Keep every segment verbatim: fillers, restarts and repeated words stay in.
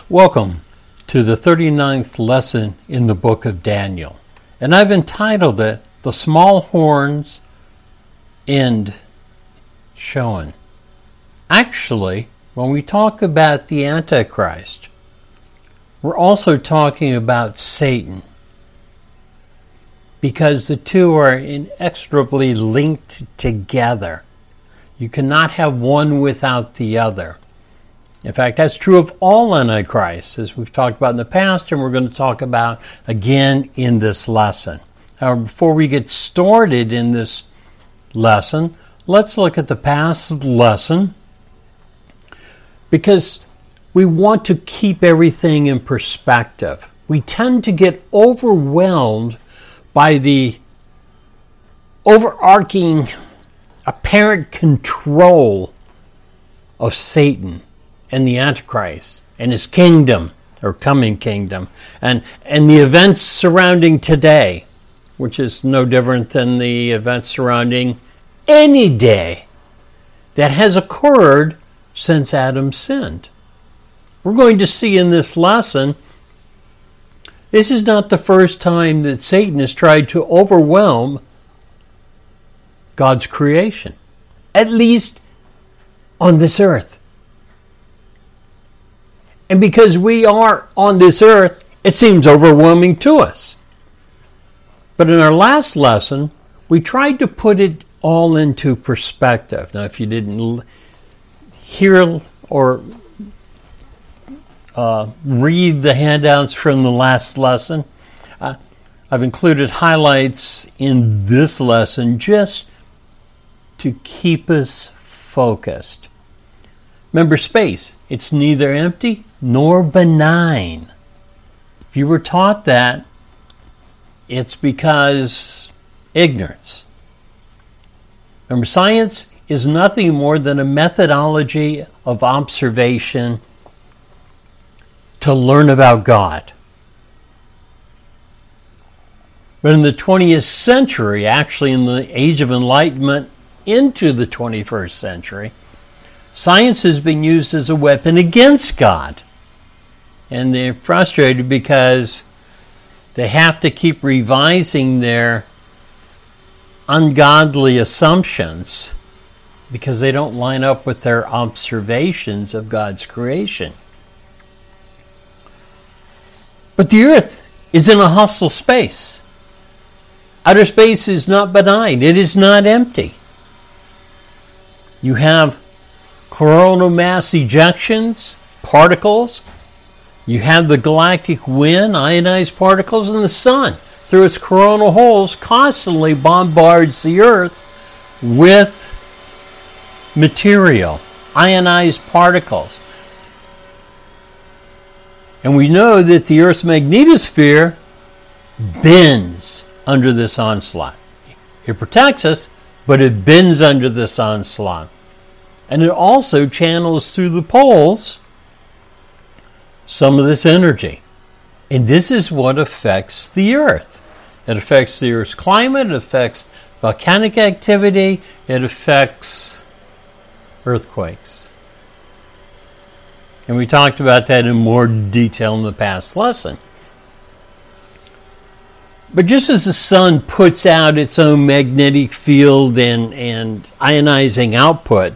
Welcome to the thirty-ninth lesson in the book of Daniel. And I've entitled it, The Small Horns End Shown. Actually, when we talk about the Antichrist, we're also talking about Satan, because the two are inextricably linked together. You cannot have one without the other. In fact, that's true of all antichrists, as we've talked about in the past, and we're going to talk about again in this lesson. However, before we get started in this lesson, let's look at the past lesson, because we want to keep everything in perspective. We tend to get overwhelmed by the overarching apparent control of Satan and the Antichrist and his kingdom, or coming kingdom, and, and the events surrounding today, which is no different than the events surrounding any day that has occurred since Adam sinned. We're going to see in this lesson, this is not the first time that Satan has tried to overwhelm God's creation, at least on this earth. And because we are on this earth, it seems overwhelming to us. But in our last lesson, we tried to put it all into perspective. Now, if you didn't hear or uh, read the handouts from the last lesson, uh, I've included highlights in this lesson just to keep us focused. Remember, space, it's neither empty nor benign. If you were taught that, it's because ignorance. Remember, science is nothing more than a methodology of observation to learn about God. But in the twentieth century, actually in the age of enlightenment into the twenty-first century, science has been used as a weapon against God. And they're frustrated because they have to keep revising their ungodly assumptions because they don't line up with their observations of God's creation. But the earth is in a hostile space. Outer space is not benign. It is not empty. You have coronal mass ejections, particles. You have the galactic wind, ionized particles, and the sun, through its coronal holes, constantly bombards the Earth with material, ionized particles. And we know that the Earth's magnetosphere bends under this onslaught. It protects us, but it bends under this onslaught. And it also channels through the poles some of this energy. And this is what affects the Earth. It affects the Earth's climate, it affects volcanic activity, it affects earthquakes. And we talked about that in more detail in the past lesson. But just as the sun puts out its own magnetic field and, and ionizing output,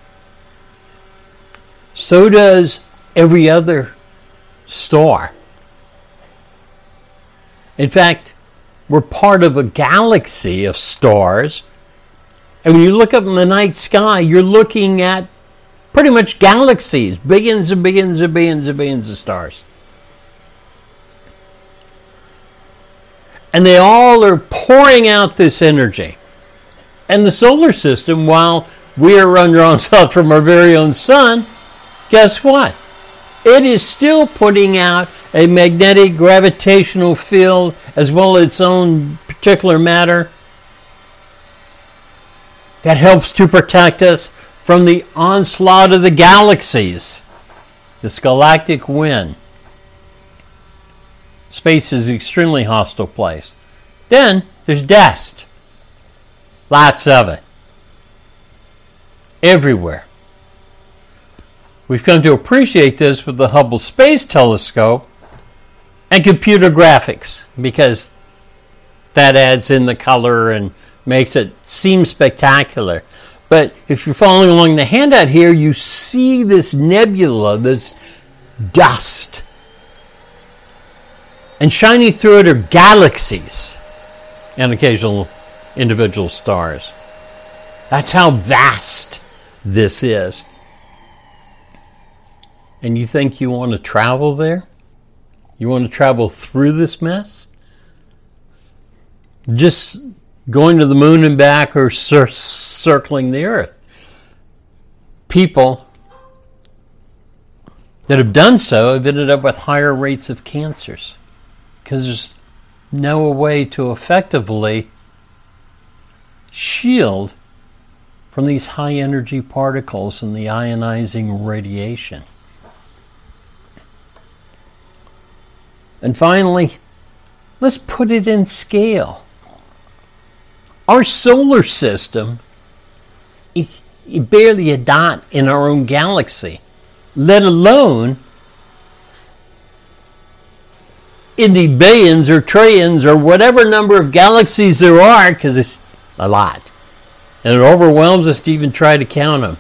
so does every other star. In fact, we're part of a galaxy of stars, and when you look up in the night sky, you're looking at pretty much galaxies, billions and billions and billions and billions of stars. And they all are pouring out this energy. And the solar system, while we are under onslaught from our very own sun, guess what? It is still putting out a magnetic gravitational field as well as its own particular matter that helps to protect us from the onslaught of the galaxies, this galactic wind. Space is an extremely hostile place. Then there's dust. Lots of it. Everywhere. We've come to appreciate this with the Hubble Space Telescope and computer graphics, because that adds in the color and makes it seem spectacular. But if you're following along the handout here, you see this nebula, this dust. And shining through it are galaxies and occasional individual stars. That's how vast this is. And you think you want to travel there? You want to travel through this mess? Just going to the moon and back, or cir- circling the earth. People that have done so have ended up with higher rates of cancers, because there's no way to effectively shield from these high energy particles and the ionizing radiation. And finally, let's put it in scale. Our solar system is barely a dot in our own galaxy, let alone in the billions or trillions or whatever number of galaxies there are, because it's a lot. And it overwhelms us to even try to count them.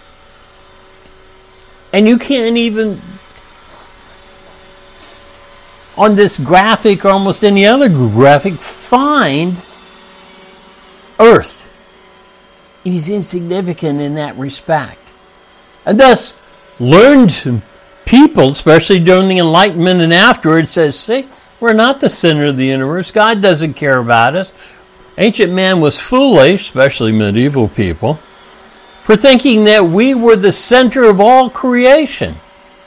And you can't even, on this graphic or almost any other graphic, find Earth. It is insignificant in that respect. And thus, learned people, especially during the Enlightenment and afterwards, says, see, we're not the center of the universe. God doesn't care about us. Ancient man was foolish, especially medieval people, for thinking that we were the center of all creation.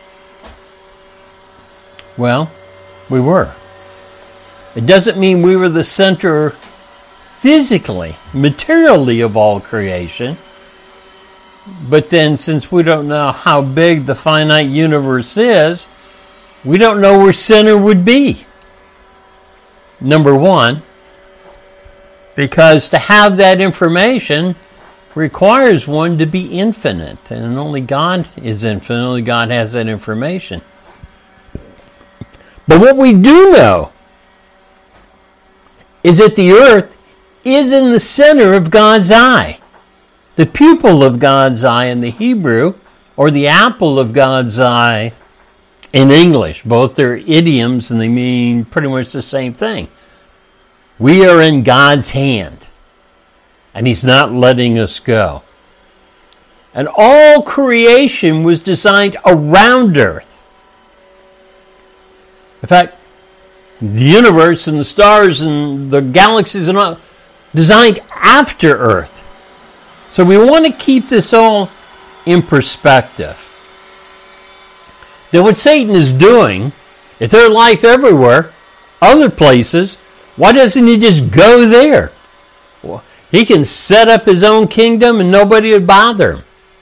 Well, we were. It doesn't mean we were the center physically, materially of all creation. But then, since we don't know how big the finite universe is, we don't know where center would be. Number one, because to have that information requires one to be infinite, and only God is infinite, only God has that information. But what we do know is that the earth is in the center of God's eye. The pupil of God's eye in the Hebrew, or the apple of God's eye in English. Both are idioms and they mean pretty much the same thing. We are in God's hand, and He's not letting us go. And all creation was designed around Earth. In fact, the universe and the stars and the galaxies and all designed after Earth. So we want to keep this all in perspective. Then what Satan is doing, if there's life everywhere, other places, why doesn't he just go there? Well, he can set up his own kingdom and nobody would bother him.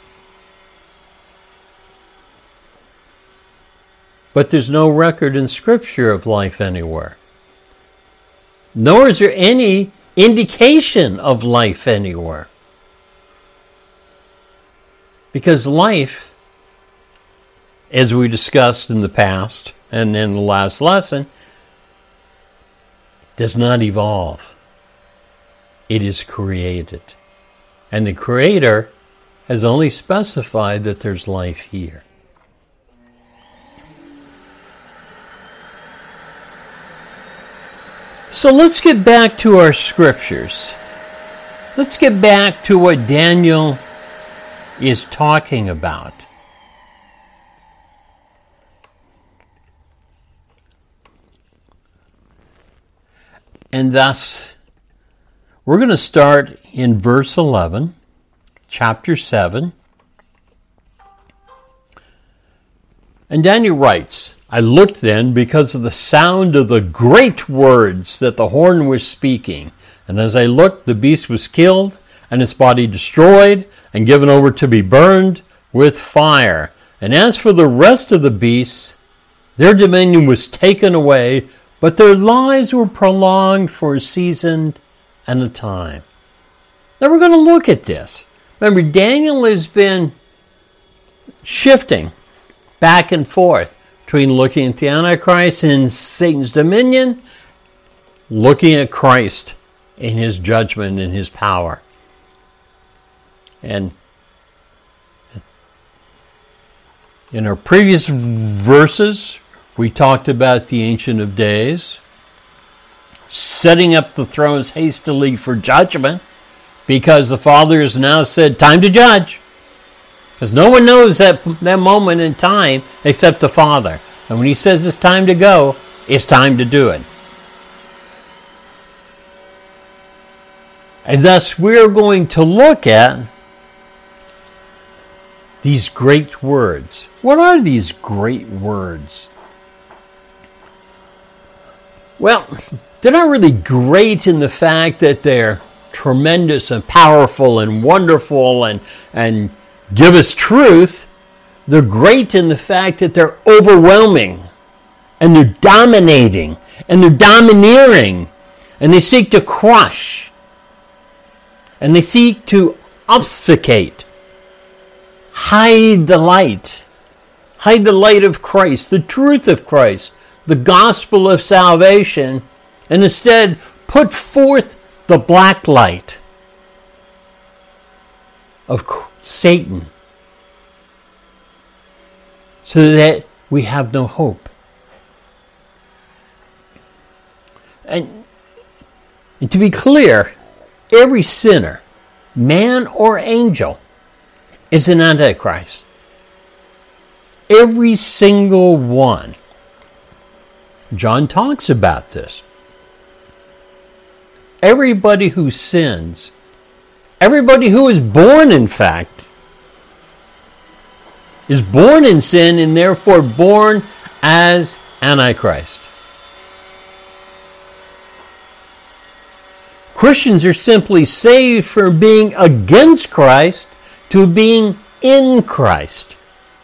But there's no record in Scripture of life anywhere. Nor is there any indication of life anywhere. Because life, as we discussed in the past and in the last lesson, does not evolve. It is created. And the Creator has only specified that there's life here. So let's get back to our scriptures. Let's get back to what Daniel is talking about. And thus, we're going to start in verse eleven, chapter seven. And Daniel writes, I looked then because of the sound of the great words that the horn was speaking. And as I looked, the beast was killed, and its body destroyed, and given over to be burned with fire. And as for the rest of the beasts, their dominion was taken away, but their lives were prolonged for a season and a time. Now we're going to look at this. Remember, Daniel has been shifting back and forth between looking at the Antichrist and Satan's dominion, looking at Christ in his judgment and his power. And in our previous verses, we talked about the Ancient of Days setting up the thrones hastily for judgment, because the Father has now said, time to judge. Because no one knows that, that moment in time except the Father. And when he says it's time to go, it's time to do it. And thus we're going to look at these great words. What are these great words? Well, they're not really great in the fact that they're tremendous and powerful and wonderful and, and give us truth. They're great in the fact that they're overwhelming and they're dominating and they're domineering and they seek to crush and they seek to obfuscate, hide the light, hide the light of Christ, the truth of Christ, the gospel of salvation, and instead put forth the black light of Satan so that we have no hope. And, and to be clear, every sinner, man or angel, is an antichrist. Every single one. John talks about this. Everybody who sins, everybody who is born, in fact, is born in sin and therefore born as Antichrist. Christians are simply saved from being against Christ to being in Christ.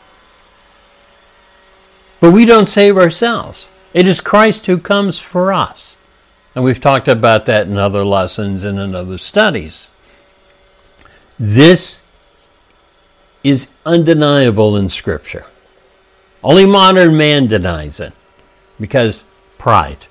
But we don't save ourselves. It is Christ who comes for us. And we've talked about that in other lessons and in other studies. This is undeniable in Scripture. Only modern man denies it because pride.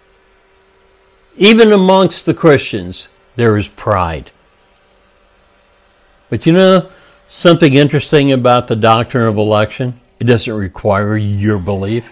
Even amongst the Christians, there is pride. But you know something interesting about the doctrine of election? It doesn't require your belief.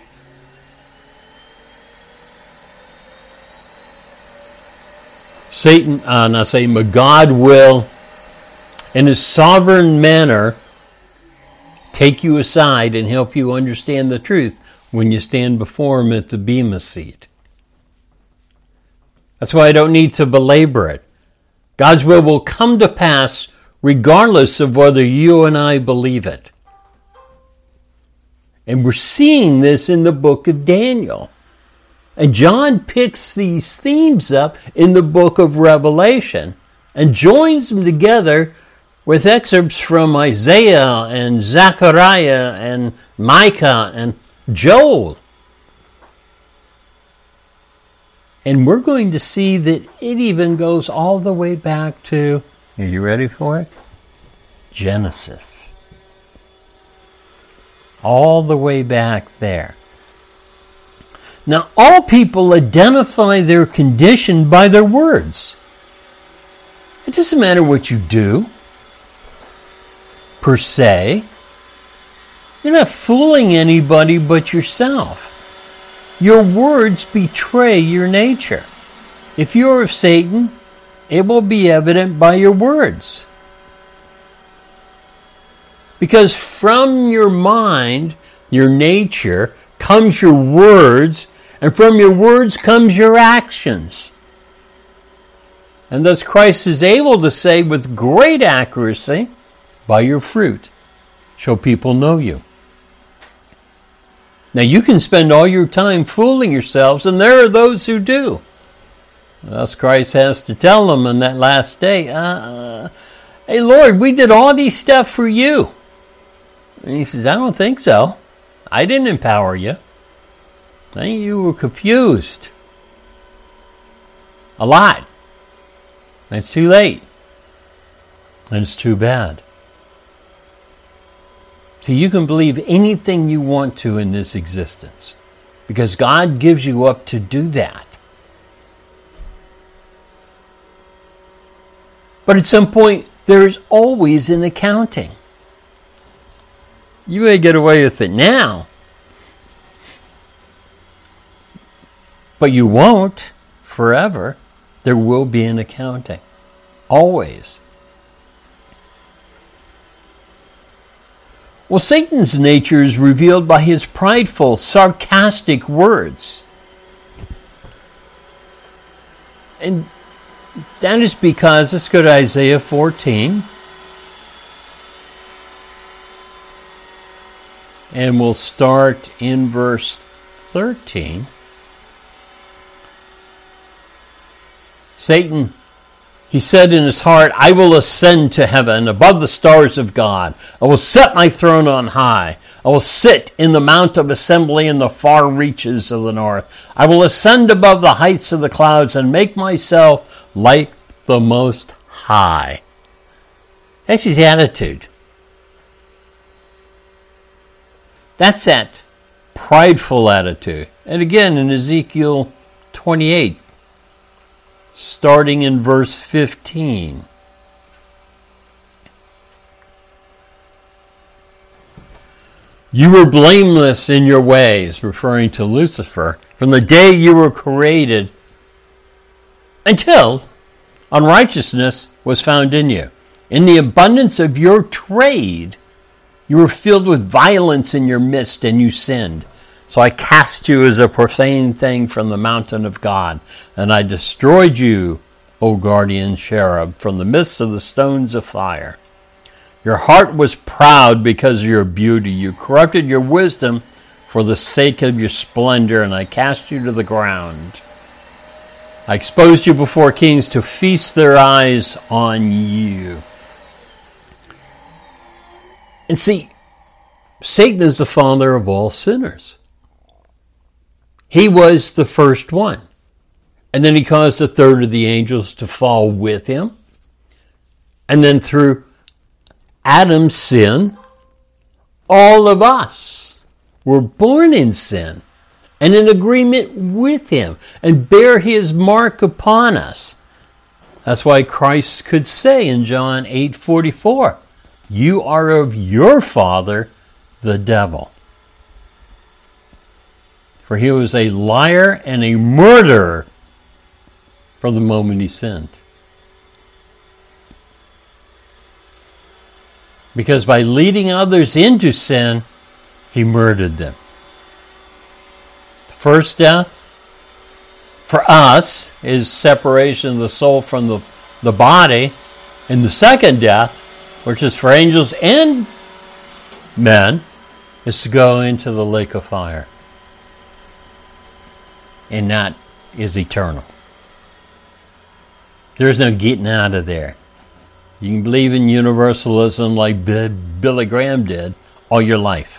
Satan, uh, not Satan, but God will, in his sovereign manner, take you aside and help you understand the truth when you stand before him at the Bema seat. That's why I don't need to belabor it. God's will will come to pass regardless of whether you and I believe it. And we're seeing this in the book of Daniel. And John picks these themes up in the book of Revelation and joins them together with excerpts from Isaiah and Zechariah and Micah and Joel. And we're going to see that it even goes all the way back to, are you ready for it? Genesis. All the way back there. Now, all people identify their condition by their words. It doesn't matter what you do, per se. You're not fooling anybody but yourself. Your words betray your nature. If you're of Satan, it will be evident by your words. Because from your mind, your nature, comes your words, and from your words comes your actions. And thus Christ is able to say with great accuracy, by your fruit shall people know you. Now you can spend all your time fooling yourselves, and there are those who do. Thus Christ has to tell them on that last day, uh, hey Lord, we did all these stuff for you. And he says, I don't think so. I didn't empower you. I think you were confused. A lot. And it's too late. And it's too bad. So you can believe anything you want to in this existence, because God gives you up to do that. But at some point, there is always an accounting. You may get away with it now, but you won't forever. There will be an accounting. Always. Well, Satan's nature is revealed by his prideful, sarcastic words. And that is because, let's go to Isaiah fourteen. And we'll start in verse thirteen. Satan, he said in his heart, I will ascend to heaven above the stars of God. I will set my throne on high. I will sit in the mount of assembly in the far reaches of the north. I will ascend above the heights of the clouds and make myself like the Most High. That's his attitude. That's that prideful attitude. And again in Ezekiel twenty-eight, starting in verse fifteen. You were blameless in your ways, referring to Lucifer, from the day you were created until unrighteousness was found in you. In the abundance of your trade, you were filled with violence in your midst, and you sinned. So I cast you as a profane thing from the mountain of God, and I destroyed you, O guardian cherub, from the midst of the stones of fire. Your heart was proud because of your beauty. You corrupted your wisdom for the sake of your splendor, and I cast you to the ground. I exposed you before kings to feast their eyes on you. And see, Satan is the father of all sinners. He was the first one. And then he caused a third of the angels to fall with him. And then through Adam's sin, all of us were born in sin and in agreement with him and bear his mark upon us. That's why Christ could say in John eight forty-four, you are of your father, the devil. For he was a liar and a murderer from the moment he sinned. Because by leading others into sin, he murdered them. The first death, for us, is separation of the soul from the, the body. And the second death, which is for angels and men, is to go into the lake of fire. And that is eternal. There's no getting out of there. You can believe in universalism like Billy Graham did all your life.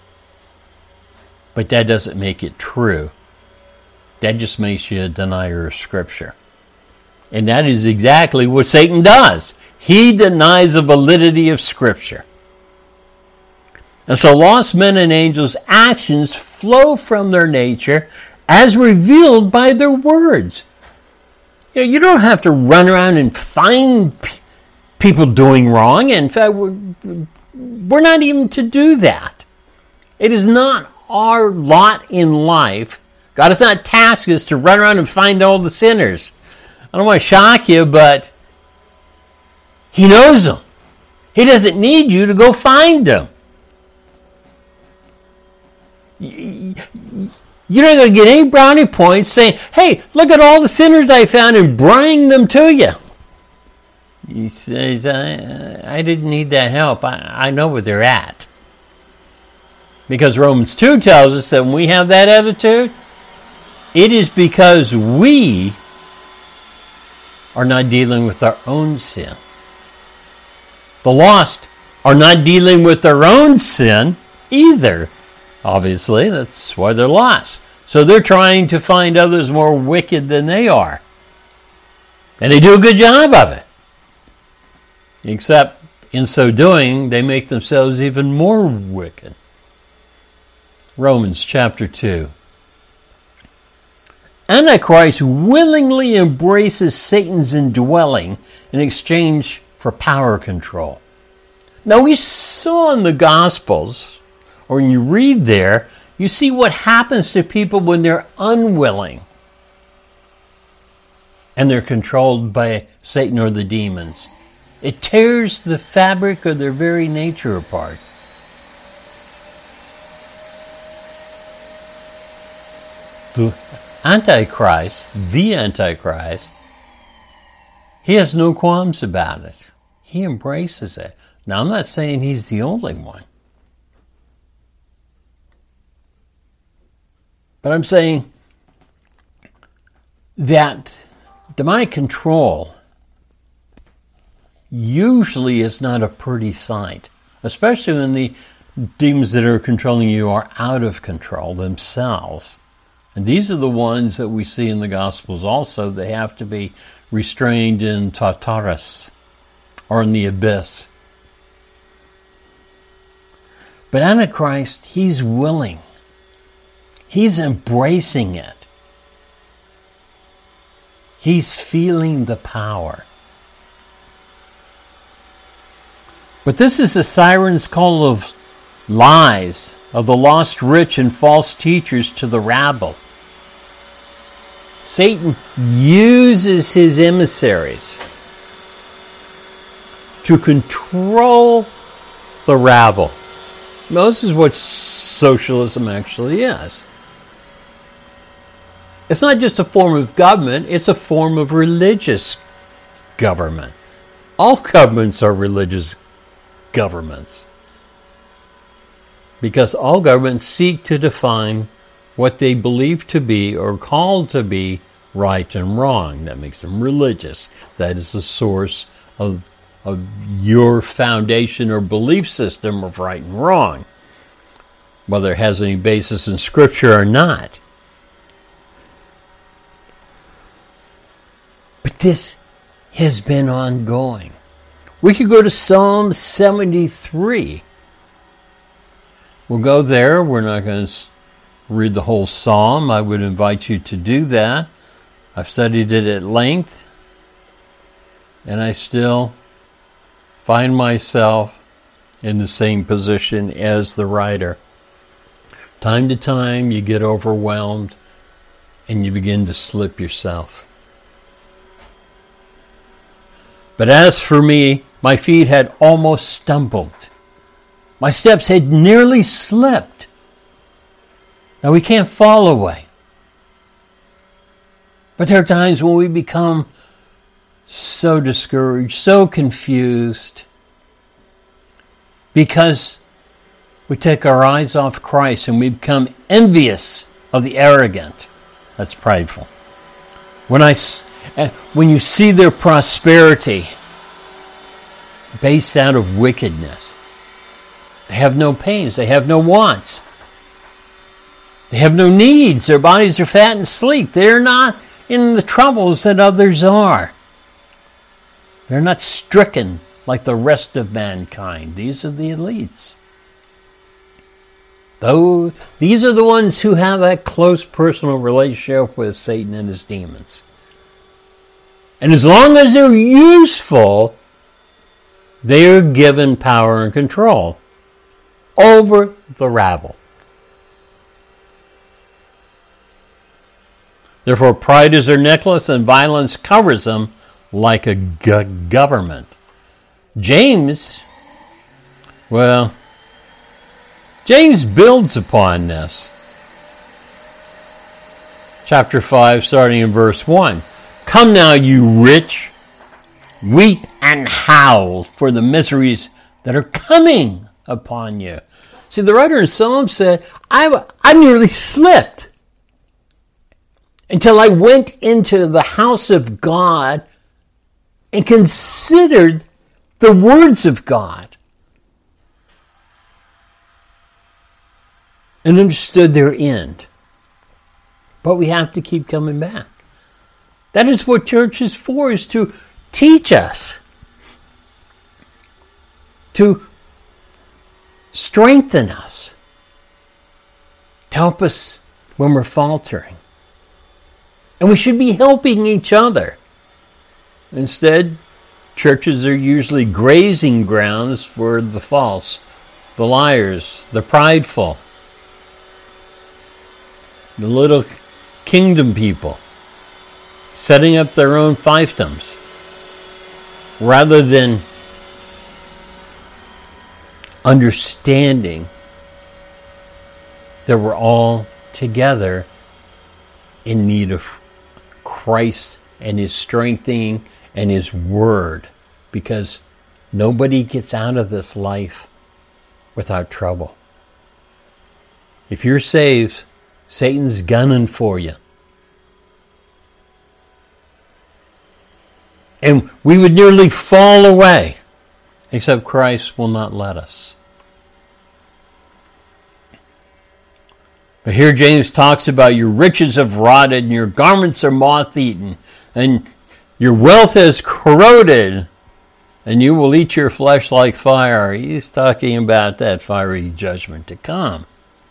But that doesn't make it true. That just makes you a denier of Scripture. And that is exactly what Satan does. He denies the validity of Scripture. And so lost men and angels' actions flow from their nature as revealed by their words. You know, you don't have to run around and find p- people doing wrong. In fact, we're, we're not even to do that. It is not our lot in life. God has not tasked us to run around and find all the sinners. I don't want to shock you, but he knows them. He doesn't need you to go find them. You're not going to get any brownie points saying, hey, look at all the sinners I found and bring them to you. He says, I, I didn't need that help. I, I know where they're at. Because Romans two tells us that when we have that attitude, it is because we are not dealing with our own sin. The lost are not dealing with their own sin either. Obviously, that's why they're lost. So they're trying to find others more wicked than they are. And they do a good job of it. Except In so doing, they make themselves even more wicked. Romans chapter two. Antichrist willingly embraces Satan's indwelling in exchange for power control. Now we saw in the Gospels, or when you read there, you see what happens to people when they're unwilling and they're controlled by Satan or the demons. It tears the fabric of their very nature apart. The Antichrist, the Antichrist, he has no qualms about it. He embraces it. Now, I'm not saying he's the only one. But I'm saying that demonic control usually is not a pretty sight, especially when the demons that are controlling you are out of control themselves. And these are the ones that we see in the Gospels also. They have to be restrained in Tartarus, or in the abyss. But Antichrist, he's willing. He's embracing it. He's feeling the power. But this is the siren's call of lies, of the lost rich and false teachers to the rabble. Satan uses his emissaries to control the rabble. Now, this is what socialism actually is. It's not just a form of government, it's a form of religious government. All governments are religious governments, because all governments seek to define what they believe to be or call to be right and wrong. That makes them religious. That is the source of, of your foundation or belief system of right and wrong, whether it has any basis in Scripture or not. But this has been ongoing. We could go to Psalm seventy-three. We'll go there. We're not going to read the whole psalm. I would invite you to do that. I've studied it at length, and I still find myself in the same position as the writer. Time to time, you get overwhelmed, and you begin to slip yourself. But as for me, my feet had almost stumbled. My steps had nearly slipped. Now, we can't fall away. But there are times when we become so discouraged, so confused, because we take our eyes off Christ and we become envious of the arrogant. That's prideful. When I, when you see their prosperity based out of wickedness, they have no pains, they have no wants, they have no needs, their bodies are fat and sleek, they're not in the troubles that others are. They're not stricken like the rest of mankind. These are the elites. Though these are the ones who have a close personal relationship with Satan and his demons. And as long as they're useful, they are given power and control over the rabble. Therefore, pride is their necklace, and violence covers them like a g- government. James, well, James builds upon this. Chapter five, starting in verse one. Come now, you rich, weep and howl for the miseries that are coming upon you. See, the writer in Psalms said, I, I nearly slipped until I went into the house of God and considered the words of God and understood their end. But we have to keep coming back. That is what church is for, is to teach us. to strengthen us, to help us when we're faltering. And we should be helping each other. Instead, churches are usually grazing grounds for the false, the liars, the prideful, the little kingdom people, setting up their own fiefdoms, rather than understanding that we're all together in need of Christ and His strengthening and His Word, because nobody gets out of this life without trouble. If you're saved, Satan's gunning for you. And we would nearly fall away, except Christ will not let us. But here James talks about your riches have rotted and your garments are moth-eaten and your wealth is corroded and you will eat your flesh like fire. He's talking about that fiery judgment to come.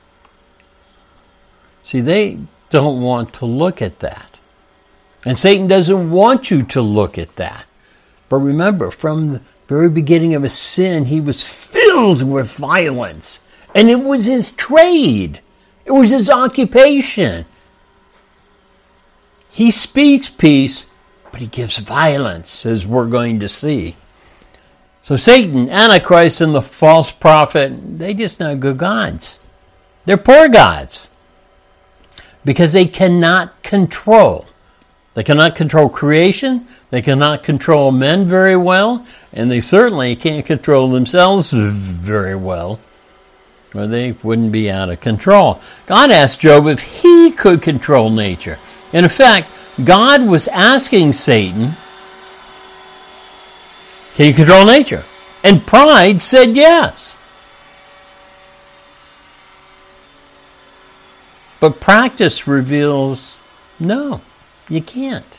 See, they don't want to look at that. And Satan doesn't want you to look at that. But remember, from the very beginning of his sin, he was filled with violence. And it was his trade. It was his occupation. He speaks peace, but he gives violence, as we're going to see. So Satan, Antichrist, and the false prophet, they just not good gods. They're poor gods. Because they cannot control. They cannot control creation. They cannot control men very well. And they certainly can't control themselves very well, or they wouldn't be out of control. God asked Job if he could control nature. And in fact, God was asking Satan, can you control nature? And pride said yes. But practice reveals, no, you can't.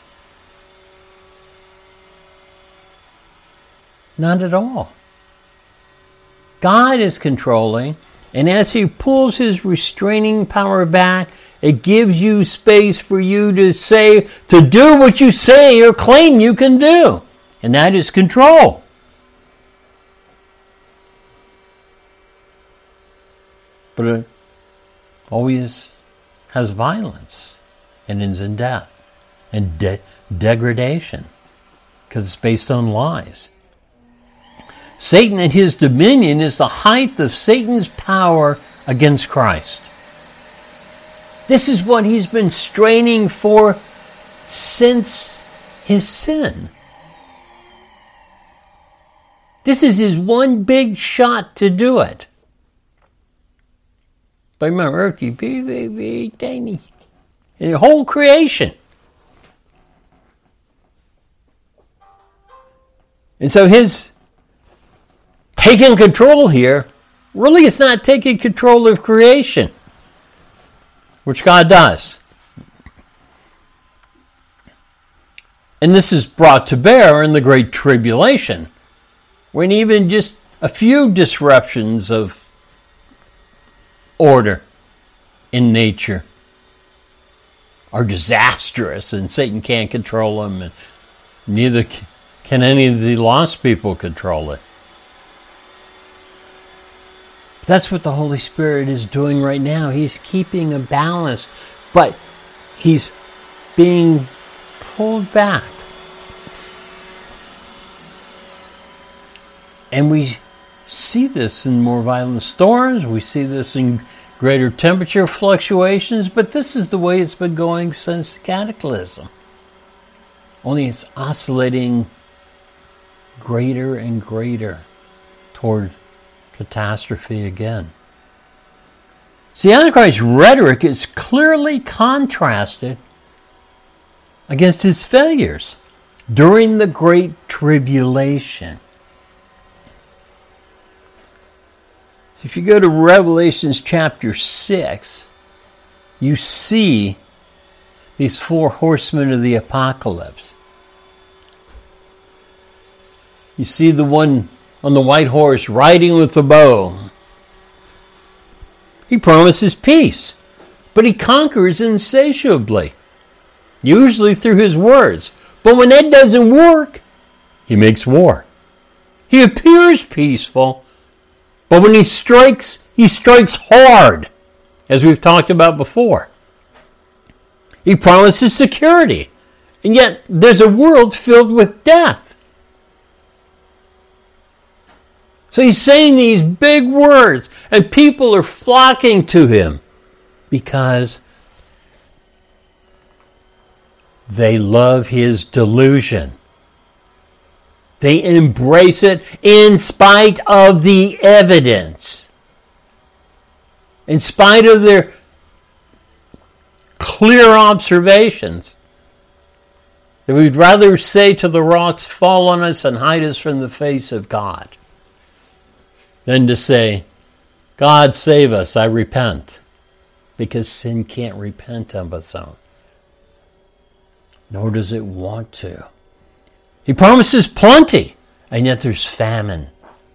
Not at all. God is controlling, and as He pulls His restraining power back, it gives you space for you to say, to do what you say or claim you can do. And that is control. But it always has violence and ends in death and de- degradation, because it's based on lies. Satan and his dominion is the height of Satan's power against Christ. This is what he's been straining for since his sin. This is his one big shot to do it. But remember, very, very, very tiny. In the whole creation. And so his taking control here, really it's not taking control of creation, which God does. And this is brought to bear in the Great Tribulation, when even just a few disruptions of order in nature are disastrous, and Satan can't control them, and neither can any of the lost people control it. That's what the Holy Spirit is doing right now. He's keeping a balance, but He's being pulled back. And we see this in more violent storms. We see this in greater temperature fluctuations, but this is the way it's been going since the cataclysm. Only it's oscillating greater and greater toward catastrophe again. See, Antichrist's rhetoric is clearly contrasted against his failures during the Great Tribulation. So if you go to Revelations chapter six, you see these four horsemen of the apocalypse. You see the one on the white horse riding with the bow. He promises peace, but he conquers insatiably, usually through his words. But when that doesn't work, he makes war. He appears peaceful, but when he strikes, he strikes hard, as we've talked about before. He promises security, and yet there's a world filled with death. So he's saying these big words, and people are flocking to him because they love his delusion. They embrace it in spite of the evidence. In spite of their clear observations. That we'd rather say to the rocks, fall on us and hide us from the face of God, than to say, God save us, I repent. Because sin can't repent of its own. Nor does it want to. He promises plenty, and yet there's famine.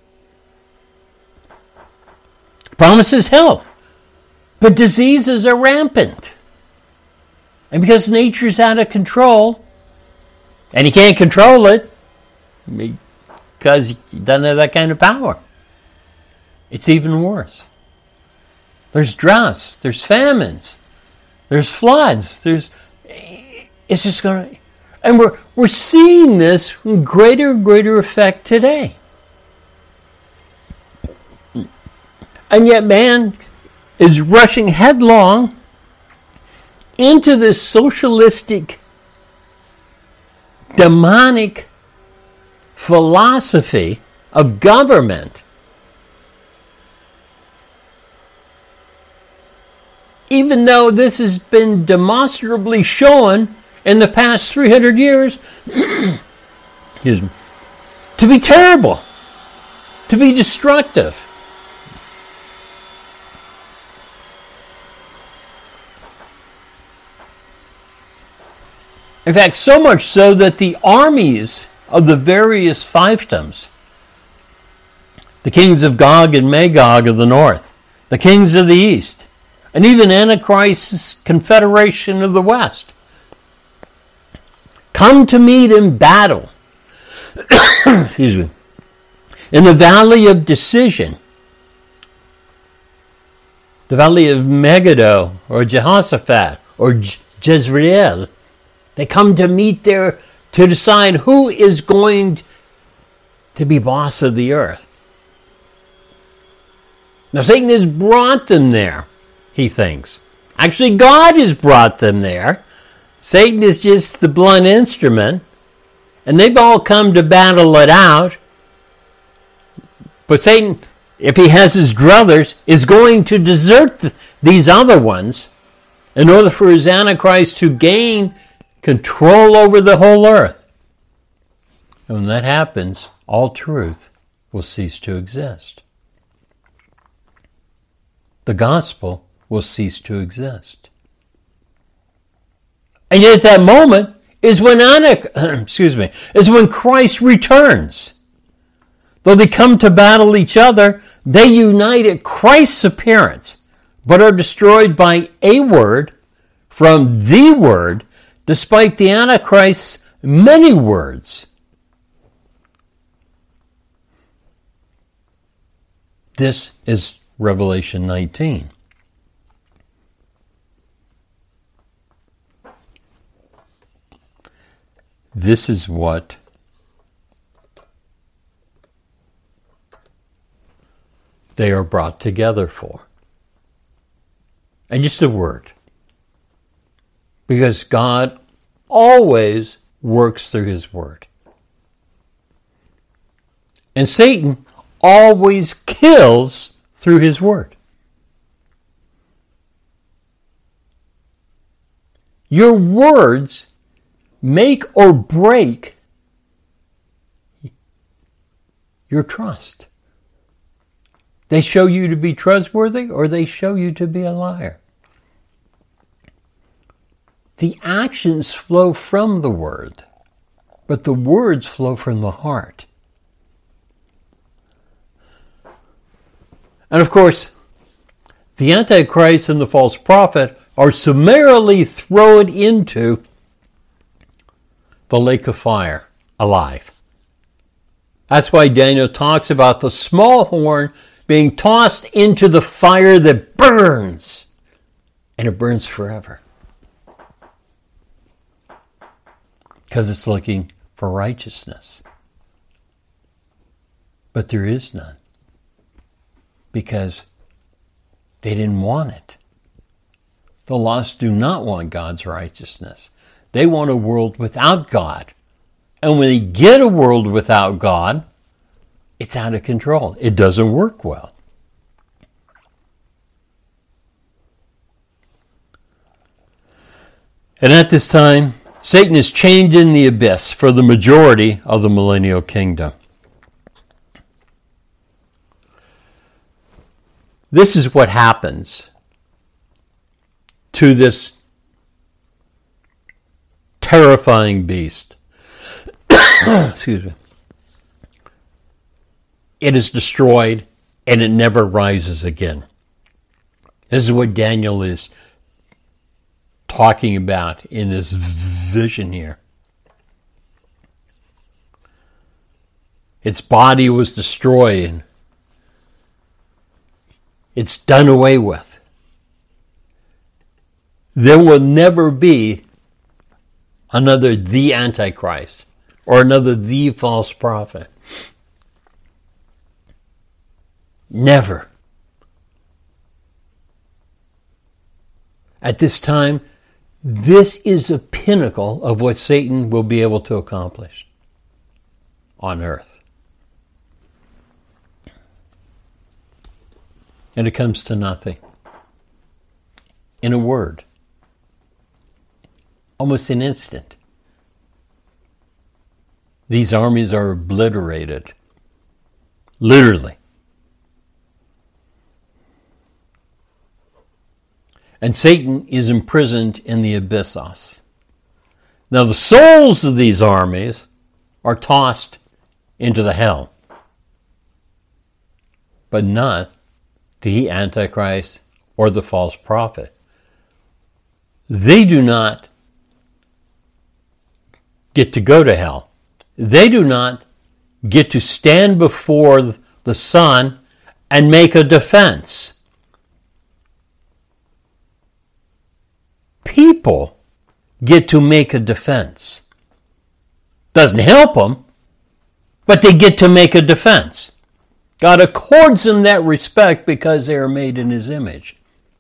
He promises health, but diseases are rampant. And because nature's out of control, and he can't control it, because he doesn't have that kind of power, it's even worse. There's droughts, there's famines, there's floods, there's... It's just going to... And we're, we're seeing this in greater and greater effect today. And yet man is rushing headlong into this socialistic, demonic philosophy of government, even though this has been demonstrably shown in the past three hundred years excuse me, to be terrible, to be destructive. In fact, so much so that the armies of the various fiefdoms, the kings of Gog and Magog of the north, the kings of the east, and even Antichrist's confederation of the west, come to meet in battle excuse me, in the valley of decision, the valley of Megiddo or Jehoshaphat or Je- Jezreel. They come to meet there to decide who is going to be boss of the earth. Now Satan has brought them there, he thinks. Actually, God has brought them there. Satan is just the blunt instrument, and they've all come to battle it out. But Satan, if he has his druthers, is going to desert th- these other ones in order for his Antichrist to gain control over the whole earth. And when that happens, all truth will cease to exist. The gospel will cease to exist. And yet at that moment is when excuse me, is when Christ returns. Though they come to battle each other, they unite at Christ's appearance, but are destroyed by a word from the word, despite the Antichrist's many words. This is Revelation nineteen. This is what they are brought together for. And just a word. Because God always works through his word. And Satan always kills through his word. Your words make or break your trust. They show you to be trustworthy, or they show you to be a liar. The actions flow from the word, but the words flow from the heart. And of course, the Antichrist and the false prophet are summarily thrown into the lake of fire alive. That's why Daniel talks about the small horn being tossed into the fire that burns, and it burns forever. Because it's looking for righteousness. But there is none. Because they didn't want it. The lost do not want God's righteousness. They want a world without God. And when they get a world without God, it's out of control. It doesn't work well. And at this time, Satan is chained in the abyss for the majority of the millennial kingdom. This is what happens to this terrifying beast. Excuse me. It is destroyed and it never rises again. This is what Daniel is talking about in this vision here. Its body was destroyed. It's done away with. There will never be another the Antichrist or another the false prophet. Never. At this time, this is the pinnacle of what Satan will be able to accomplish on earth. And it comes to nothing. In a word. Almost an instant. These armies are obliterated. Literally. And Satan is imprisoned in the abyssos. Now the souls of these armies are tossed into the hell. But not the Antichrist or the false prophet. They do not get to go to hell. They do not get to stand before the Son and make a defense. People get to make a defense. Doesn't help them, but they get to make a defense. God accords them that respect because they are made in His image.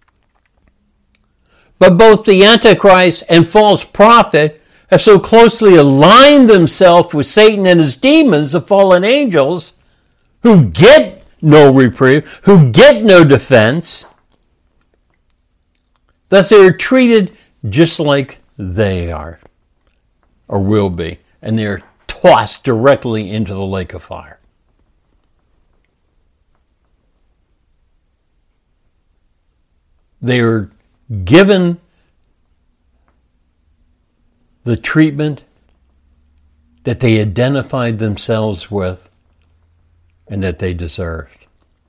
But both the Antichrist and false prophet have so closely aligned themselves with Satan and his demons, the fallen angels, who get no reprieve, who get no defense. Thus they are treated just like they are, or will be, and they are tossed directly into the lake of fire. They are given the treatment that they identified themselves with and that they deserved.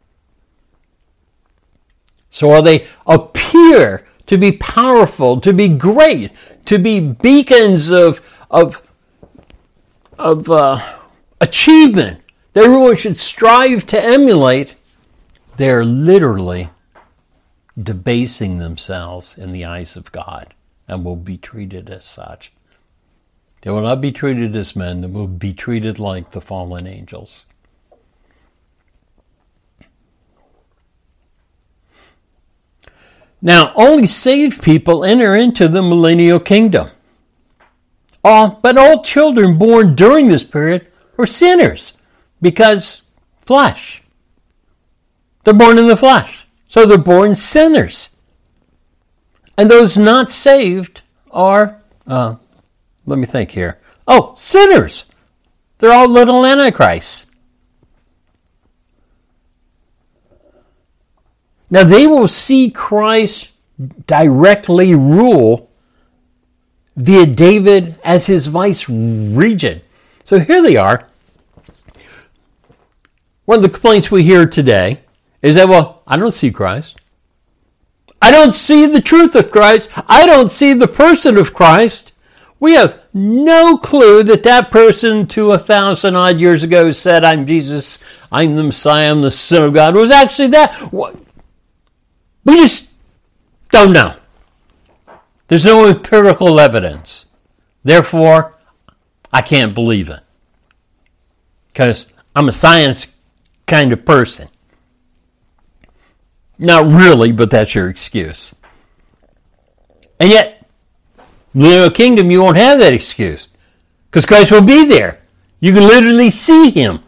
So while they appear to be powerful, to be great, to be beacons of of of uh, achievement that everyone should strive to emulate, they're literally debasing themselves in the eyes of God and will be treated as such. They will not be treated as men, they will be treated like the fallen angels. Now, only saved people enter into the millennial kingdom. All, but all children born during this period were sinners because flesh. They're born in the flesh, so they're born sinners. And those not saved are, uh, let me think here. Oh, sinners. They're all little antichrists. Now they will see Christ directly rule via David as his vice regent. So here they are. One of the complaints we hear today is that, well, I don't see Christ. I don't see the truth of Christ. I don't see the person of Christ. We have no clue that that person to a thousand odd years ago said, I'm Jesus, I'm the Messiah, I'm the Son of God, was actually that. We just don't know. There's no empirical evidence. Therefore, I can't believe it. Because I'm a science kind of person. Not really, but that's your excuse. And yet, in the millennial kingdom, you won't have that excuse. Because Christ will be there. You can literally see him.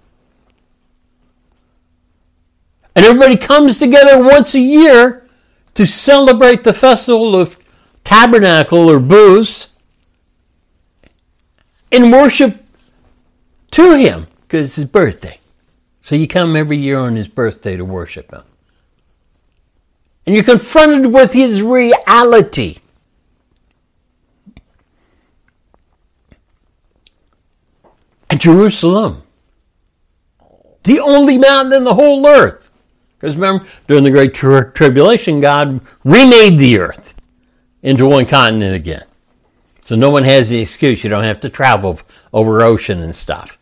And everybody comes together once a year to celebrate the festival of Tabernacle or Booths and worship to him because it's his birthday. So you come every year on his birthday to worship him. And you're confronted with his reality. At Jerusalem, the only mountain in the whole earth. Because remember, during the Great Tri- Tribulation, God remade the earth into one continent again. So no one has the excuse. You don't have to travel over ocean and stuff.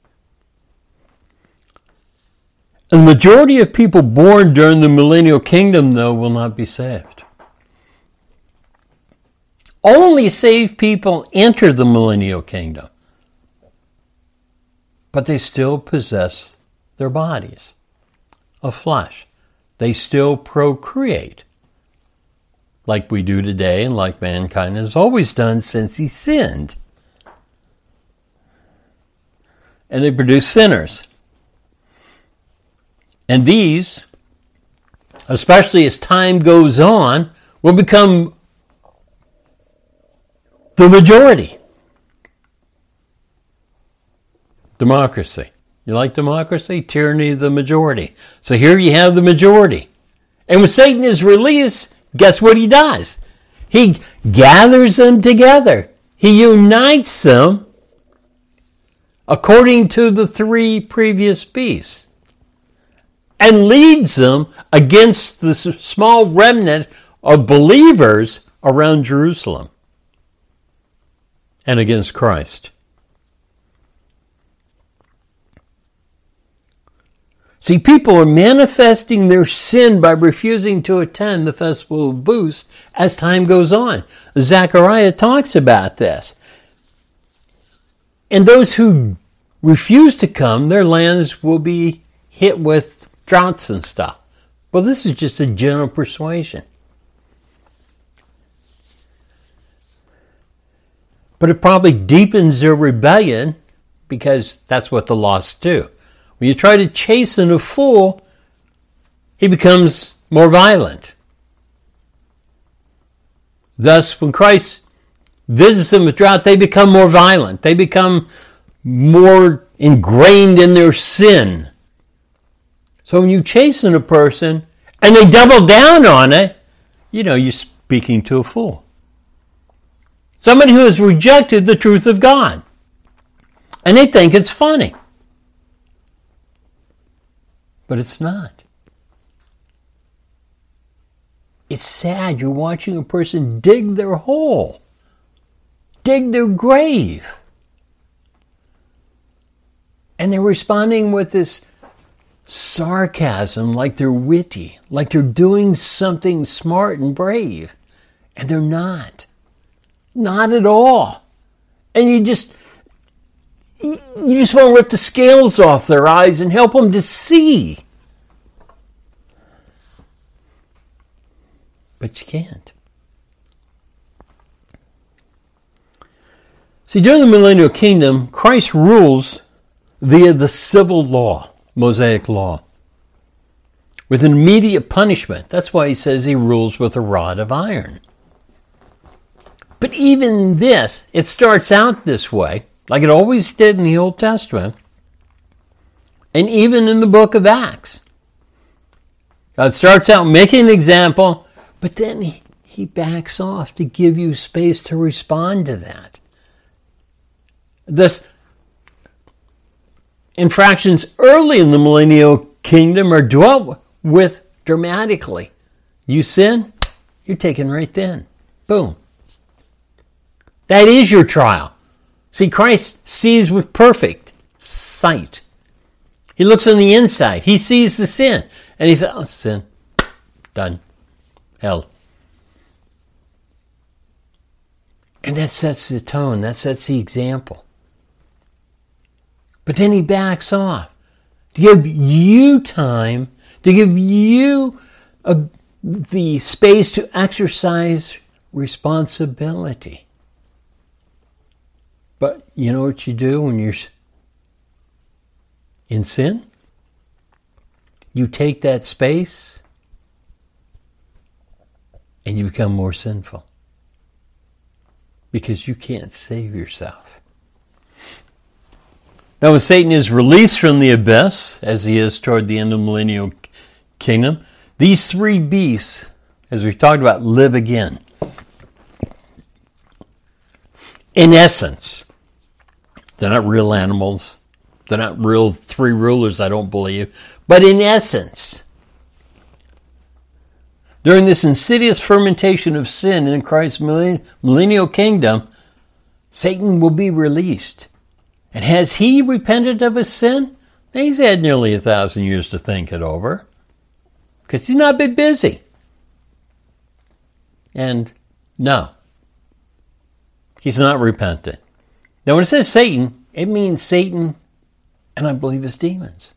The majority of people born during the millennial kingdom, though, will not be saved. Only saved people enter the millennial kingdom. But they still possess their bodies of flesh. They still procreate like we do today and like mankind has always done since he sinned. And they produce sinners. And these, especially as time goes on, will become the majority. Democracy. You like democracy? Tyranny of the majority. So here you have the majority. And when Satan is released, guess what he does? He gathers them together. He unites them according to the three previous beasts. And leads them against the small remnant of believers around Jerusalem. And against Christ. See, people are manifesting their sin by refusing to attend the Festival of Booths as time goes on. Zechariah talks about this. And those who refuse to come, their lands will be hit with droughts and stuff. Well, this is just a general persuasion. But it probably deepens their rebellion because that's what the lost do. When you try to chasten a fool, he becomes more violent. Thus, when Christ visits them with drought, they become more violent. They become more ingrained in their sin. So when you chasten a person and they double down on it, you know, you're speaking to a fool. Somebody who has rejected the truth of God. And they think it's funny. But it's not. It's sad. You're watching a person dig their hole. Dig their grave. And they're responding with this sarcasm, like they're witty, like they're doing something smart and brave. And they're not. Not at all. And you just, you just want to rip the scales off their eyes and help them to see. But you can't. See, during the millennial kingdom, Christ rules via the civil law. Mosaic law, with an immediate punishment. That's why he says he rules with a rod of iron. But even this, it starts out this way, like it always did in the Old Testament, and even in the book of Acts. God starts out making an example, but then he, he backs off to give you space to respond to that. This infractions early in the millennial kingdom are dwelt with dramatically. You sin, you're taken right then. Boom. That is your trial. See, Christ sees with perfect sight. He looks on the inside. He sees the sin. And he says, oh, sin. Done. Hell. And that sets the tone. That sets the example. But then he backs off to give you time, to give you a, the space to exercise responsibility. But you know what you do when you're in sin? You take that space and you become more sinful because you can't save yourself. Now, when Satan is released from the abyss, as he is toward the end of the millennial kingdom, these three beasts, as we talked about, live again. In essence, they're not real animals. They're not real three rulers, I don't believe. But in essence, during this insidious fermentation of sin in Christ's millennial kingdom, Satan will be released. And has he repented of his sin? He's had nearly a thousand years to think it over. Because he's not been busy. And no, he's not repentant. Now when it says Satan, it means Satan and I believe his demons.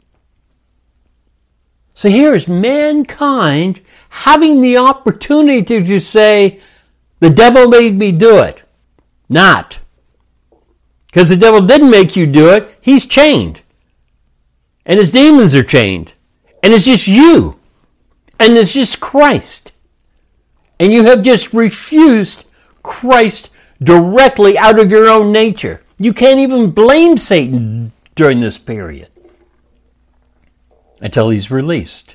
So here is mankind having the opportunity to say, the devil made me do it. Not. Because the devil didn't make you do it. He's chained. And his demons are chained. And it's just you. And it's just Christ. And you have just refused Christ directly out of your own nature. You can't even blame Satan during this period until he's released.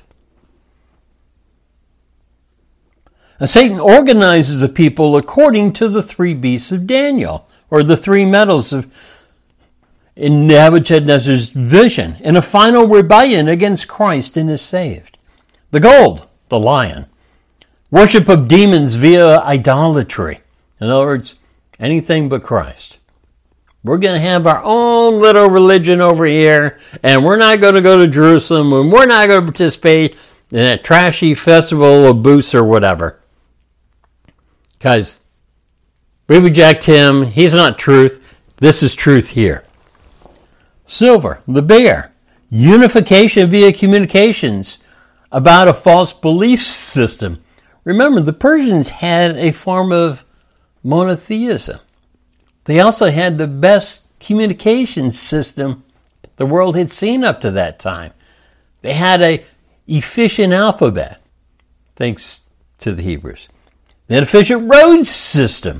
And Satan organizes the people according to the three beasts of Daniel, or the three metals of in Nebuchadnezzar's vision, in a final rebellion against Christ and his saved. The gold, the lion. Worship of demons via idolatry. In other words, anything but Christ. We're going to have our own little religion over here, and we're not going to go to Jerusalem, and we're not going to participate in a trashy festival of booths or whatever. Because we reject him. He's not truth. This is truth here. Silver, the bear. Unification via communications about a false belief system. Remember, the Persians had a form of monotheism. They also had the best communication system the world had seen up to that time. They had an efficient alphabet, thanks to the Hebrews. They had an efficient road system.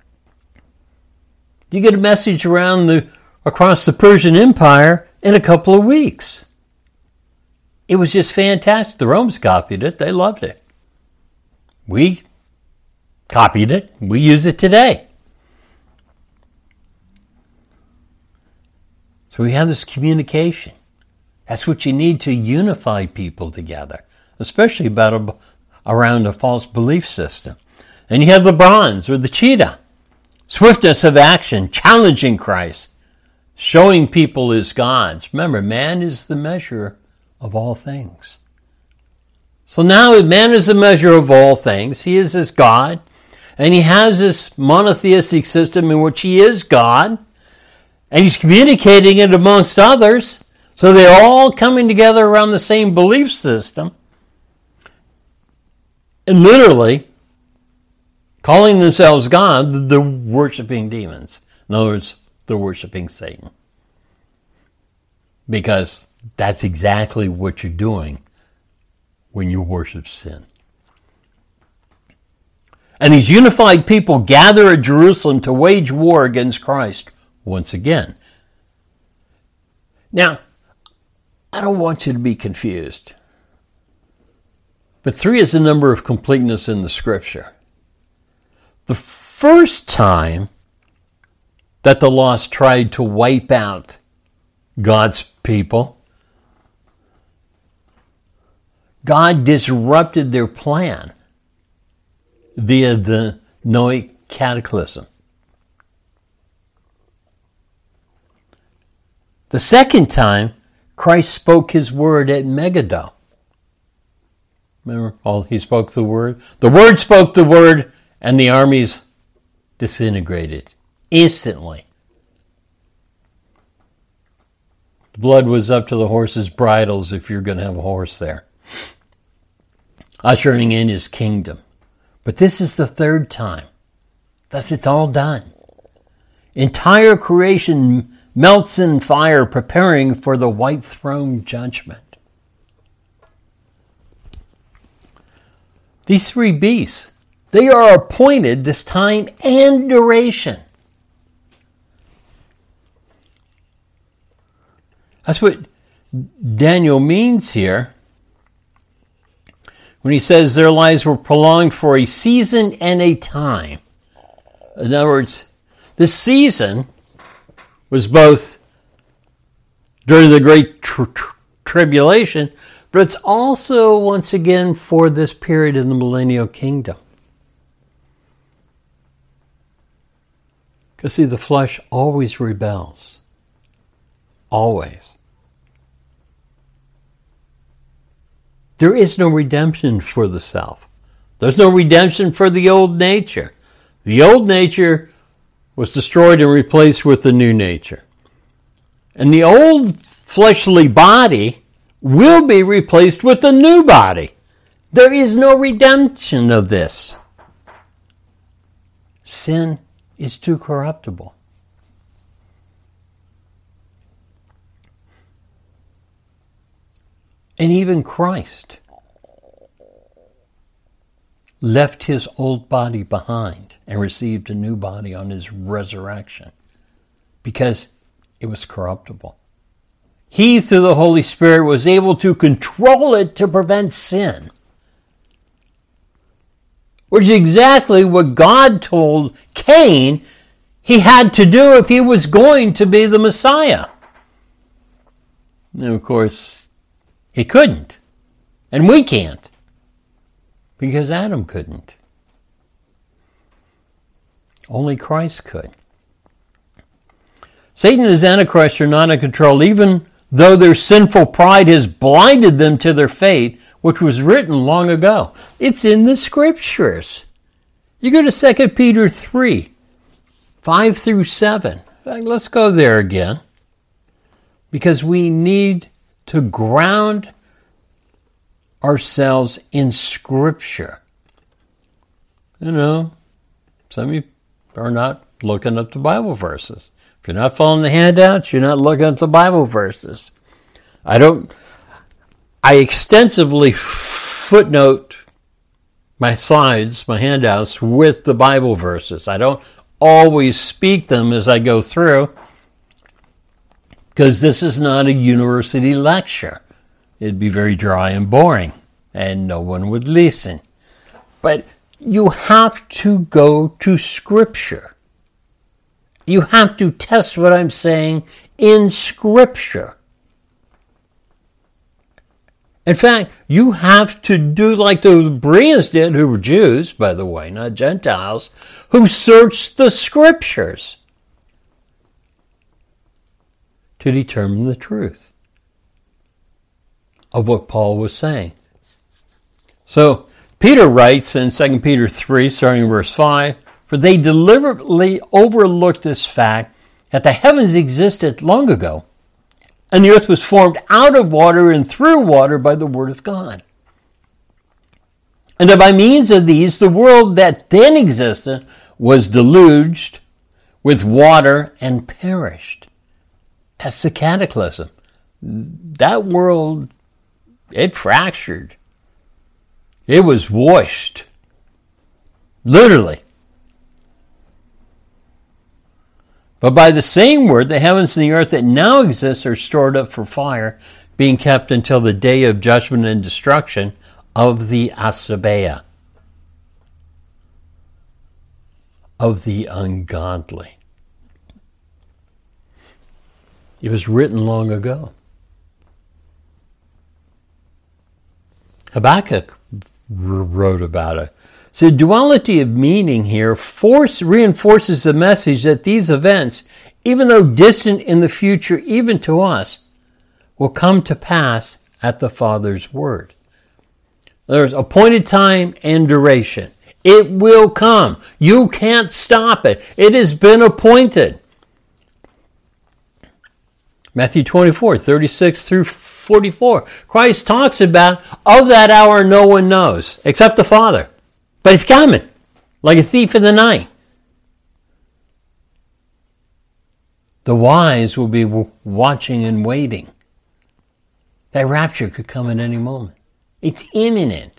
You get a message around the across the Persian Empire in a couple of weeks. It was just fantastic. The Romans copied it. They loved it. We copied it. We use it today. So we have this communication. That's what you need to unify people together, especially about a, around a false belief system. And you have the bronze or the cheetah. Swiftness of action, challenging Christ, showing people as gods. Remember, man is the measure of all things. So now man is the measure of all things. He is his God. And he has this monotheistic system in which he is God. And he's communicating it amongst others. So they're all coming together around the same belief system. And literally calling themselves God, they're worshiping demons. In other words, they're worshiping Satan. Because that's exactly what you're doing when you worship sin. And these unified people gather at Jerusalem to wage war against Christ once again. Now, I don't want you to be confused. But three is the number of completeness in the Scripture. The first time that the lost tried to wipe out God's people God disrupted their plan via the Noahic cataclysm. The second time, Christ spoke his word at Megiddo. Remember, all he spoke the word? The word spoke the word, and the armies disintegrated instantly. The blood was up to the horses' bridles if you're going to have a horse there, ushering in his kingdom. But this is the third time. Thus it's all done. Entire creation melts in fire, preparing for the white throne judgment. These three beasts, they are appointed this time and duration. That's what Daniel means here when he says their lives were prolonged for a season and a time. In other words, this season was both during the Great tr- tr- Tribulation, but it's also, once again, for this period in the millennial kingdom. Because, see, the flesh always rebels. Always. There is no redemption for the self. There's no redemption for the old nature. The old nature was destroyed and replaced with the new nature. And the old fleshly body will be replaced with the new body. There is no redemption of this. Sin is too corruptible. And even Christ left his old body behind and received a new body on his resurrection because it was corruptible. He, through the Holy Spirit, was able to control it to prevent sin, which is exactly what God told Cain he had to do if he was going to be the Messiah. And of course, he couldn't, and we can't, because Adam couldn't. Only Christ could. Satan and his Antichrist are not in control, even though their sinful pride has blinded them to their fate, which was written long ago. It's in the Scriptures. You go to Second Peter three, five through seven. In fact, let's go there again, because we need to ground ourselves in Scripture. You know, some of you are not looking up the Bible verses. If you're not following the handouts, you're not looking at the Bible verses. I don't, I extensively footnote my slides, my handouts, with the Bible verses. I don't always speak them as I go through, because this is not a university lecture. It'd be very dry and boring, and no one would listen. But you have to go to Scripture. You have to test what I'm saying in Scripture. In fact, you have to do like the Bereans did, who were Jews, by the way, not Gentiles, who searched the Scriptures to determine the truth of what Paul was saying. So, Peter writes in Second Peter three, starting in verse five, "For they deliberately overlooked this fact that the heavens existed long ago, and the earth was formed out of water and through water by the word of God. And that by means of these, the world that then existed was deluged with water and perished." That's the cataclysm. That world, it fractured. It was washed. Literally. But by the same word, the heavens and the earth that now exist are stored up for fire, being kept until the day of judgment and destruction of the Asabeah, of the ungodly. It was written long ago. Habakkuk wrote about it. So the duality of meaning here force, reinforces the message that these events, even though distant in the future, even to us, will come to pass at the Father's word. There's appointed time and duration. It will come. You can't stop it. It has been appointed. Matthew twenty-four, thirty-six through forty-four. Christ talks about, of that hour no one knows, except the Father. But it's coming, like a thief in the night. The wise will be watching and waiting. That rapture could come at any moment. It's imminent.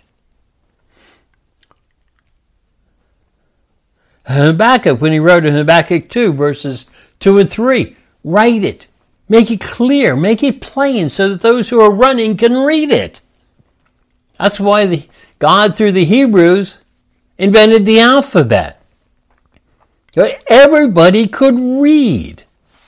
Habakkuk, when he wrote in Habakkuk two, verses two and three, write it. Make it clear. Make it plain so that those who are running can read it. That's why the, God, through the Hebrews, invented the alphabet. Everybody could read.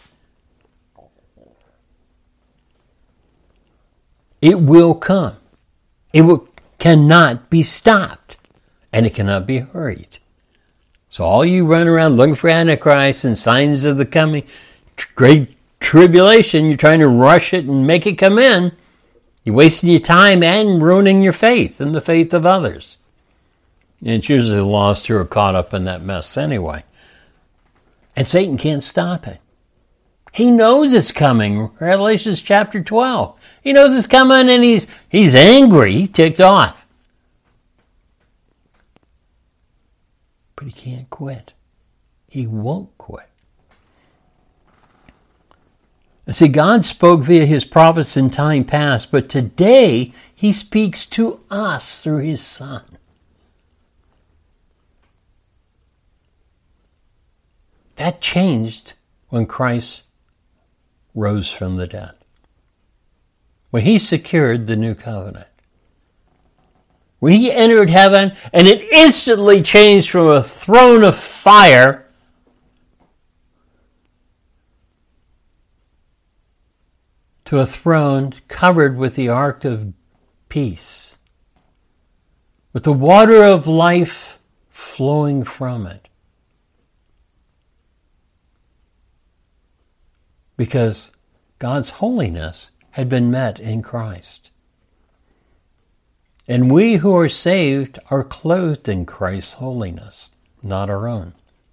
It will come. It will, cannot be stopped. And it cannot be hurried. So all you run around looking for Antichrist and signs of the coming great tribulation, you're trying to rush it and make it come in, you're wasting your time and ruining your faith and the faith of others. And it's usually the lost who are caught up in that mess anyway. And Satan can't stop it. He knows it's coming. Revelation chapter twelve. He knows it's coming and he's he's angry. He ticked off. But he can't quit. He won't quit. And see, God spoke via his prophets in time past, but today he speaks to us through his Son. That changed when Christ rose from the dead. When he secured the new covenant. When he entered heaven, and it instantly changed from a throne of fire to a throne covered with the ark of peace, with the water of life flowing from it. Because God's holiness had been met in Christ. And we who are saved are clothed in Christ's holiness, not our own.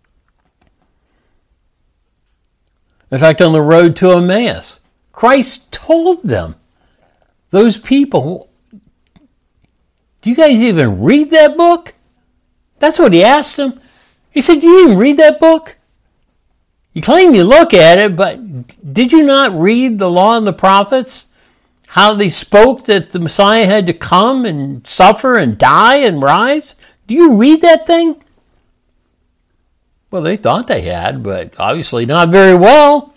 In fact, on the road to Emmaus, Christ told them, those people, do you guys even read that book? That's what he asked them. He said, do you even read that book? You claim you look at it, but did you not read the law and the prophets? How they spoke that the Messiah had to come and suffer and die and rise? Do you read that thing? Well, they thought they had, but obviously not very well.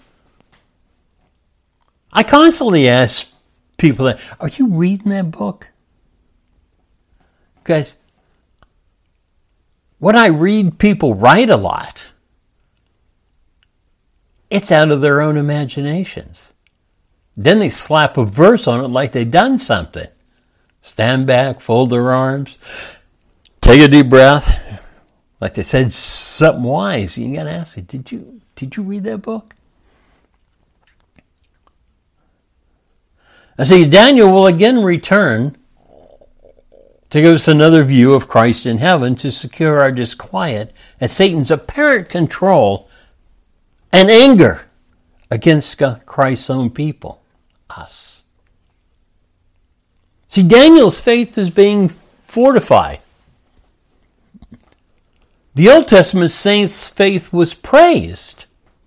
I constantly ask people that, are you reading that book? Because when I read people write a lot, it's out of their own imaginations. Then they slap a verse on it like they've done something. Stand back, fold their arms, take a deep breath. Like they said something wise. You got to ask it, did you, did you read that book? I see Daniel will again return to give us another view of Christ in heaven to secure our disquiet at Satan's apparent control and anger against Christ's own people, us. See, Daniel's faith is being fortified. The Old Testament saints' faith was praised.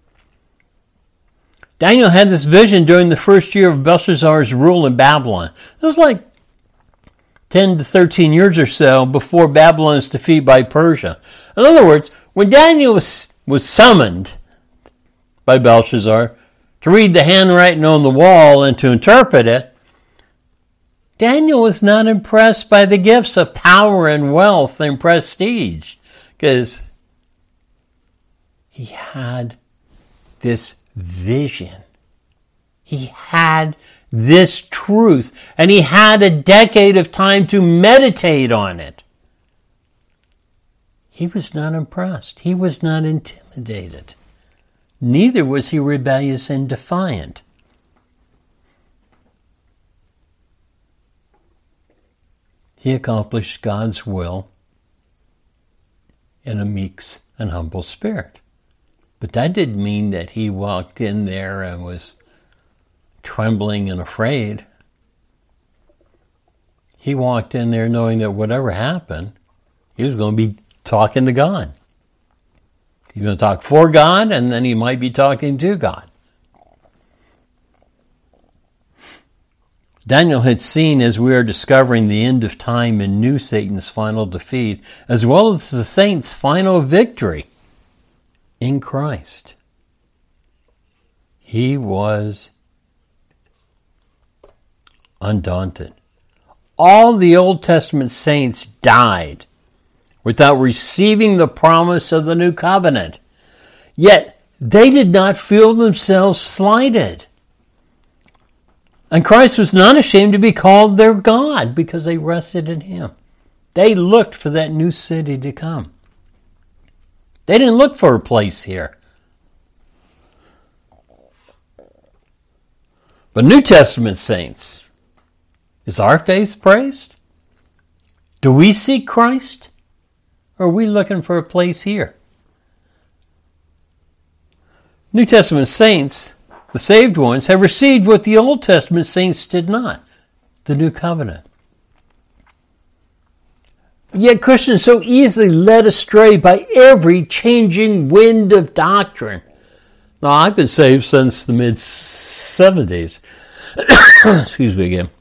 Daniel had this vision during the first year of Belshazzar's rule in Babylon. It was like ten to thirteen years or so before Babylon's defeat by Persia. In other words, when Daniel was, was summoned by Belshazzar to read the handwriting on the wall and to interpret it, Daniel was not impressed by the gifts of power and wealth and prestige, because he had this vision. He had this truth, and he had a decade of time to meditate on it. He was not impressed. He was not intimidated. Neither was he rebellious and defiant. He accomplished God's will in a meek and humble spirit. But that didn't mean that he walked in there and was trembling and afraid. He walked in there knowing that whatever happened, he was going to be talking to God. He's going to talk for God, and then he might be talking to God. Daniel had seen, as we are discovering, the end of time and knew Satan's final defeat, as well as the saints' final victory in Christ. He was undaunted. All the Old Testament saints died without receiving the promise of the new covenant. Yet they did not feel themselves slighted. And Christ was not ashamed to be called their God because they rested in him. They looked for that new city to come. They didn't look for a place here. But New Testament saints, is our faith praised? Do we seek Christ? Or are we looking for a place here? New Testament saints, the saved ones, have received what the Old Testament saints did not, the new covenant. Yet Christians so easily led astray by every changing wind of doctrine. Now, I've been saved since the mid-seventies. Excuse me again.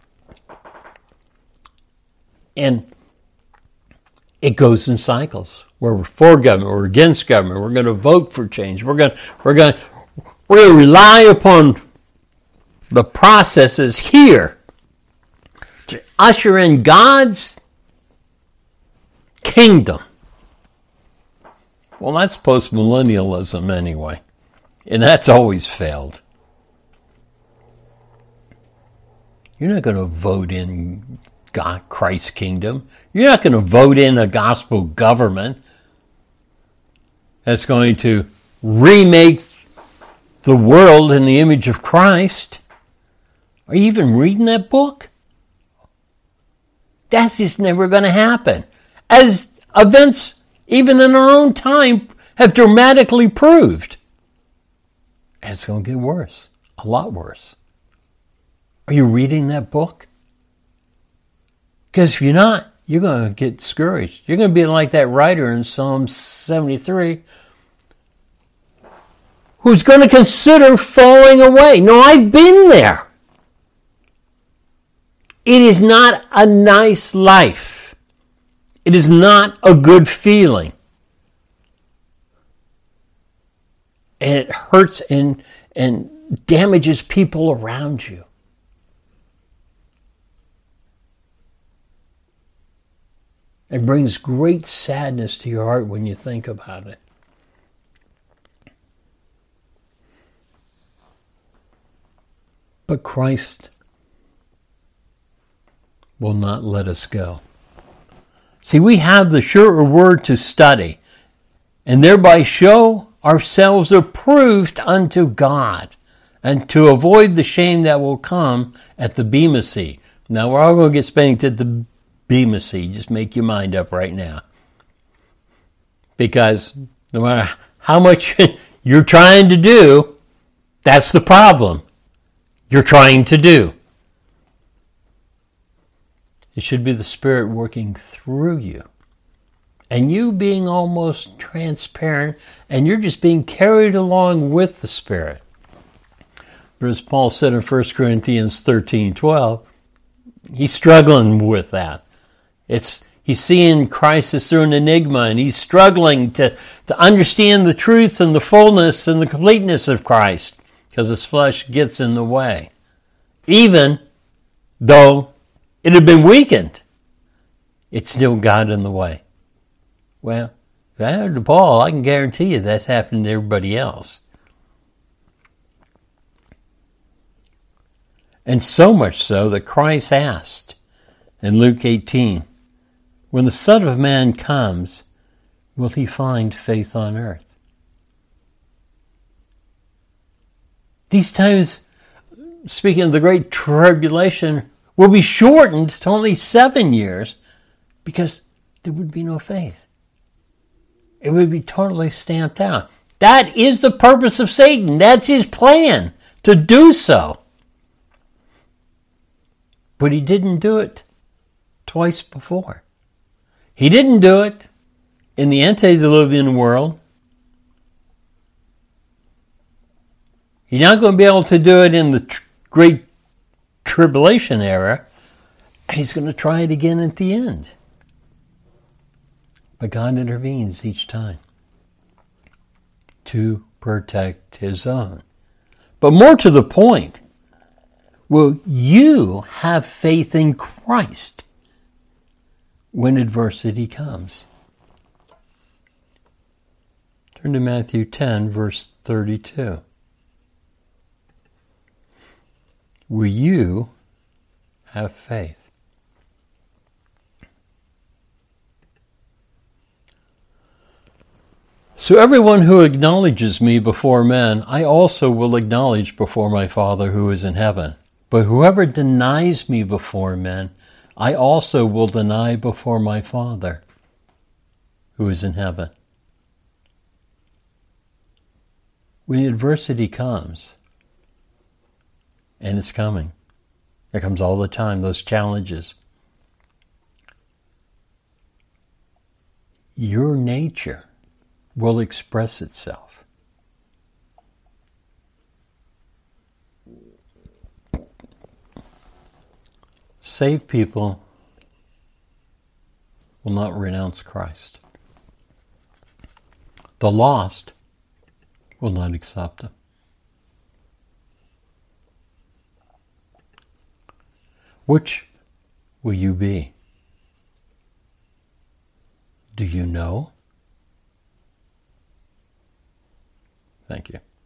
And it goes in cycles. We're for government, we're against government, we're going to vote for change, we're going to, we're going to, we're going to rely upon the processes here to usher in God's kingdom. Well, that's postmillennialism anyway, and that's always failed. You're not going to vote in God, Christ's kingdom. You're not going to vote in a gospel government that's going to remake the world in the image of Christ. Are you even reading that book? That's just never going to happen. As events, even in our own time, have dramatically proved. And it's going to get worse. A lot worse. Are you reading that book? Because if you're not, you're going to get discouraged. You're going to be like that writer in Psalm seventy-three who's going to consider falling away. No, I've been there. It is not a nice life. It is not a good feeling. And it hurts and, and damages people around you. It brings great sadness to your heart when you think about it. But Christ will not let us go. See, we have the surer word to study, and thereby show ourselves approved unto God, and to avoid the shame that will come at the Bema Seat. Now, we're all going to get spanked at the Bema Seat. Just make your mind up right now. Because no matter how much you're trying to do, that's the problem. You're trying to do. It should be the Spirit working through you. And you being almost transparent, and you're just being carried along with the Spirit. But as Paul said in First Corinthians thirteen twelve, he's struggling with that. It's he's seeing Christ as through an enigma, and he's struggling to, to understand the truth and the fullness and the completeness of Christ, because his flesh gets in the way. Even though it had been weakened, it still got in the way. Well, if I heard to Paul, I can guarantee you that's happened to everybody else. And so much so that Christ asked in Luke eighteen, when the Son of Man comes, will he find faith on earth? These times, speaking of the Great Tribulation, will be shortened to only seven years because there would be no faith. It would be totally stamped out. That is the purpose of Satan. That's his plan, to do so. But he didn't do it twice before. He didn't do it in the antediluvian world. He's not going to be able to do it in the tr- Great Tribulation era. And he's going to try it again at the end. But God intervenes each time to protect his own. But more to the point, will you have faith in Christ when adversity comes? Turn to Matthew ten, verse thirty-two. Will you have faith? So everyone who acknowledges me before men, I also will acknowledge before my Father who is in heaven. But whoever denies me before men, I also will deny before my Father who is in heaven. When adversity comes, and it's coming, it comes all the time, those challenges, your nature will express itself. Saved people will not renounce Christ. The lost will not accept him. Which will you be? Do you know? Thank you.